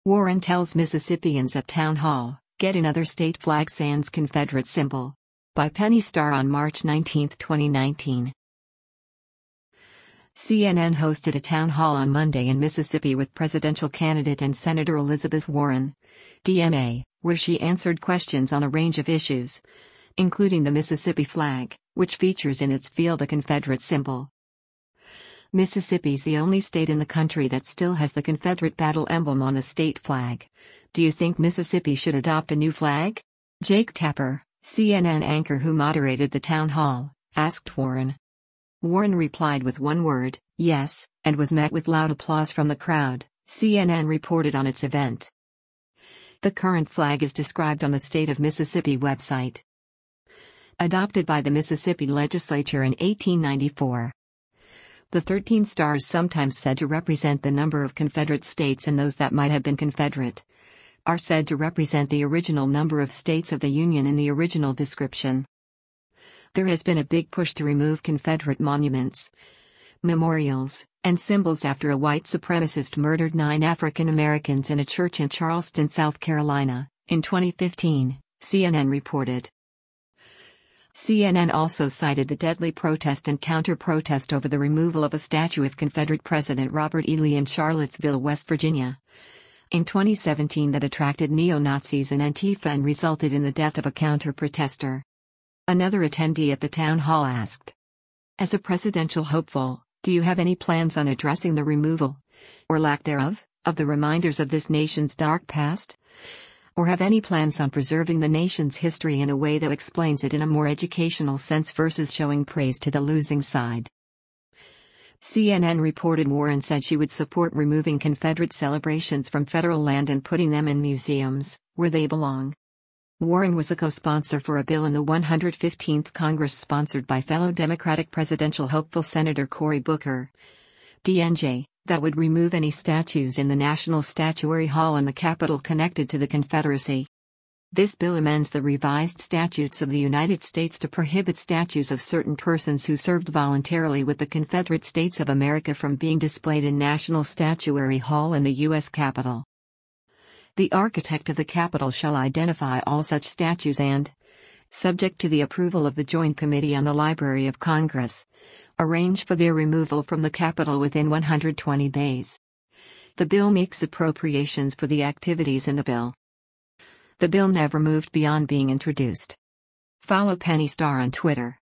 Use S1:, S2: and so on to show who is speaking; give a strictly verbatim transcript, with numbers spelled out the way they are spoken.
S1: Warren tells Mississippians at Town Hall, "Get another state flag sans Confederate symbol." By Penny Starr on March nineteenth, twenty nineteen. C N N hosted a town hall on Monday in Mississippi with presidential candidate and Senator Elizabeth Warren, D M A, where she answered questions on a range of issues, including the Mississippi flag, which features in its field a Confederate symbol. Mississippi's the only state in the country that still has the Confederate battle emblem on the state flag. Do you think Mississippi should adopt a new flag? Jake Tapper, C N N anchor who moderated the town hall, asked Warren. Warren replied with one word, yes, and was met with loud applause from the crowd, C N N reported on its event. The current flag is described on the State of Mississippi website. Adopted by the Mississippi legislature in eighteen ninety-four. The thirteen stars, sometimes said to represent the number of Confederate states and those that might have been Confederate, are said to represent the original number of states of the Union in the original description. There has been a big push to remove Confederate monuments, memorials, and symbols after a white supremacist murdered nine African Americans in a church in Charleston, South Carolina, in twenty fifteen, C N N reported. C N N also cited the deadly protest and counter-protest over the removal of a statue of Confederate President Robert E. Lee in Charlottesville, West Virginia, in twenty seventeen that attracted neo-Nazis and Antifa and resulted in the death of a counter-protester. Another attendee at the town hall asked, "As a presidential hopeful, do you have any plans on addressing the removal, or lack thereof, of the reminders of this nation's dark past? Or have any plans on preserving the nation's history in a way that explains it in a more educational sense versus showing praise to the losing side?" C N N reported Warren said she would support removing Confederate celebrations from federal land and putting them in museums, where they belong. Warren was a co-sponsor for a bill in the one hundred fifteenth Congress sponsored by fellow Democratic presidential hopeful Senator Cory Booker, D N J, that would remove any statues in the National Statuary Hall in the Capitol connected to the Confederacy. This bill amends the revised statutes of the United States to prohibit statues of certain persons who served voluntarily with the Confederate States of America from being displayed in National Statuary Hall in the U S Capitol. The architect of the Capitol shall identify all such statues and, subject to the approval of the Joint Committee on the Library of Congress, arrange for their removal from the Capitol within one hundred twenty days. The bill makes appropriations for the activities in the bill. The bill never moved beyond being introduced. Follow Penny Starr on Twitter.